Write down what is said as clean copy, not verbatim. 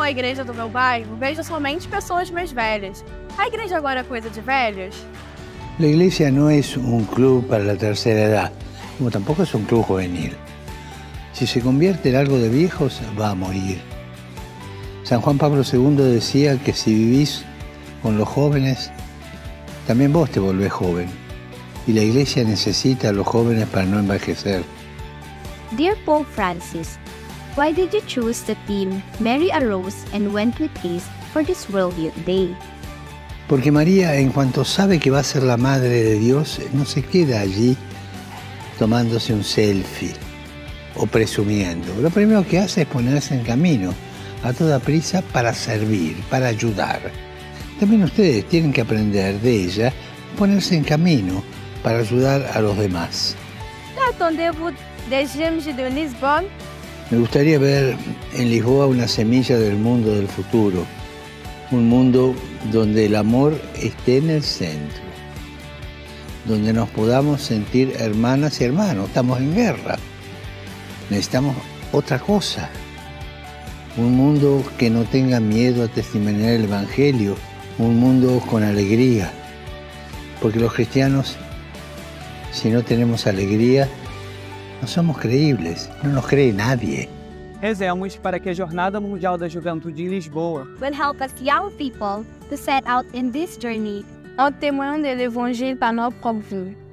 à igreja do meu bairro, vejo somente pessoas mais velhas. A igreja agora é coisa de velhos? La iglesia no es un club para la tercera edad, como tampoco es un club juvenil. Si se convierte en algo de viejos, va a morir. San Juan Pablo II decía que si vivís con los jóvenes, también vos te volvés joven. Y la iglesia necesita a los jóvenes para no envejecer. Dear Pope Francis, why did you choose the theme Mary arose and went with haste for this World Youth Day? Porque María, en cuanto sabe que va a ser la Madre de Dios, no se queda allí tomándose un selfie o presumiendo. Lo primero que hace es ponerse en camino a toda prisa para servir, para ayudar. También ustedes tienen que aprender de ella, ponerse en camino para ayudar a los demás. Qu'attendez-vous des Jeunes de Lisbonne? Me gustaría ver en Lisboa una semilla del mundo del futuro, un mundo donde el amor esté en el centro, donde nos podamos sentir hermanas y hermanos. Estamos en guerra, necesitamos otra cosa, un mundo que no tenga miedo a testimoniar el Evangelio, un mundo con alegría, porque los cristianos, si no tenemos alegría, no somos creíbles, no nos cree nadie. Rezemos para que a Jornada Mundial da Juventude em Lisboa Will help us young people to set out in this journey En témoin de l'évangile par notre propre vie.